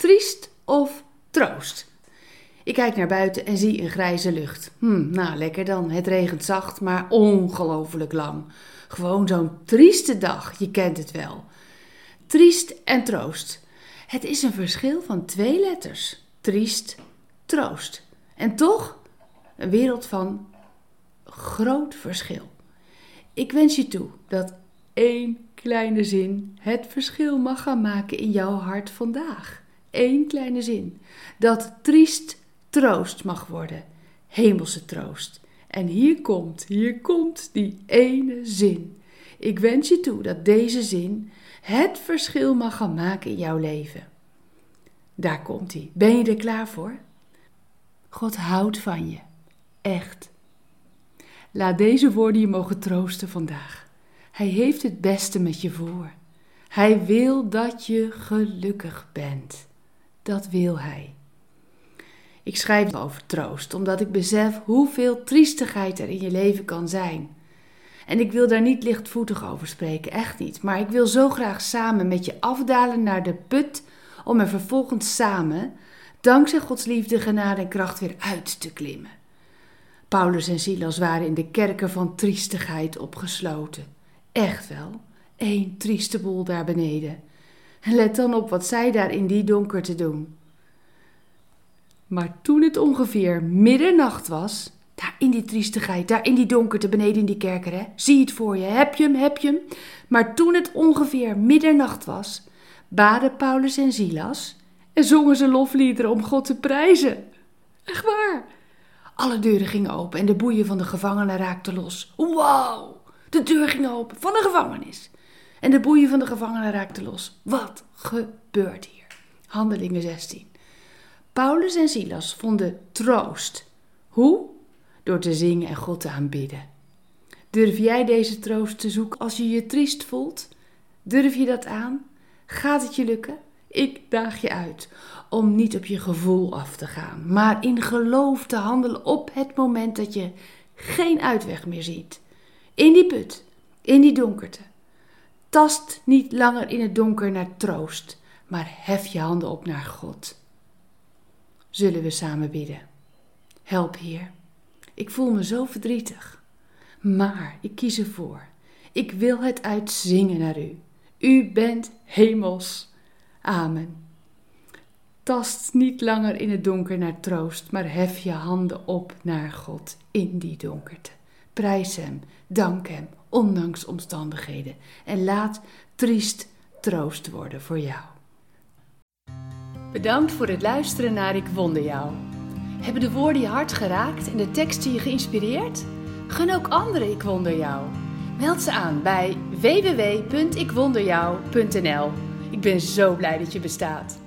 triest of troost? Ik kijk naar buiten en zie een grijze lucht. Nou, lekker dan. Het regent zacht, maar ongelooflijk lang. Gewoon zo'n trieste dag, je kent het wel. Triest en troost. Het is een verschil van 2 letters. Triest, troost. En toch een wereld van groot verschil. Ik wens je toe dat 1 kleine zin het verschil mag gaan maken in jouw hart vandaag. 1 kleine zin. Dat triest troost mag worden. Hemelse troost. En hier komt die ene zin. Ik wens je toe dat deze zin het verschil mag gaan maken in jouw leven. Daar komt hij. Ben je er klaar voor? God houdt van je. Echt. Laat deze woorden je mogen troosten vandaag. Hij heeft het beste met je voor. Hij wil dat je gelukkig bent. Dat wil hij. Ik schrijf over troost, omdat ik besef hoeveel triestigheid er in je leven kan zijn. En ik wil daar niet lichtvoetig over spreken, echt niet. Maar ik wil zo graag samen met je afdalen naar de put, om er vervolgens samen, dankzij Gods liefde, genade en kracht, weer uit te klimmen. Paulus en Silas waren in de kerker van triestigheid opgesloten. Echt wel, 1 trieste boel daar beneden. En let dan op wat zij daar in die donkerte doen. Maar toen het ongeveer middernacht was, daar in die triestigheid, daar in die donkerte beneden in die kerker, hè? Zie het voor je, heb je hem? Maar toen het ongeveer middernacht was, baden Paulus en Silas en zongen ze lofliederen om God te prijzen. Echt waar. Alle deuren gingen open en de boeien van de gevangenen raakten los. Wauw, de deur ging open van de gevangenis. En de boeien van de gevangenen raakten los. Wat gebeurt hier? Handelingen 16. Paulus en Silas vonden troost. Hoe? Door te zingen en God te aanbidden. Durf jij deze troost te zoeken als je je triest voelt? Durf je dat aan? Gaat het je lukken? Ik daag je uit om niet op je gevoel af te gaan, maar in geloof te handelen op het moment dat je geen uitweg meer ziet. In die put, in die donkerte. Tast niet langer in het donker naar troost, maar hef je handen op naar God. Zullen we samen bidden? Help, Heer. Ik voel me zo verdrietig, maar ik kies ervoor. Ik wil het uitzingen naar u. U bent hemels. Amen. Tast niet langer in het donker naar troost, maar hef je handen op naar God in die donkerte. Prijs hem, dank hem, ondanks omstandigheden. En laat triest troost worden voor jou. Bedankt voor het luisteren naar Ik Wonder Jou. Hebben de woorden je hart geraakt en de teksten je geïnspireerd? Gun ook anderen Ik Wonder Jou. Meld ze aan bij www.ikwonderjou.nl. Ik ben zo blij dat je bestaat.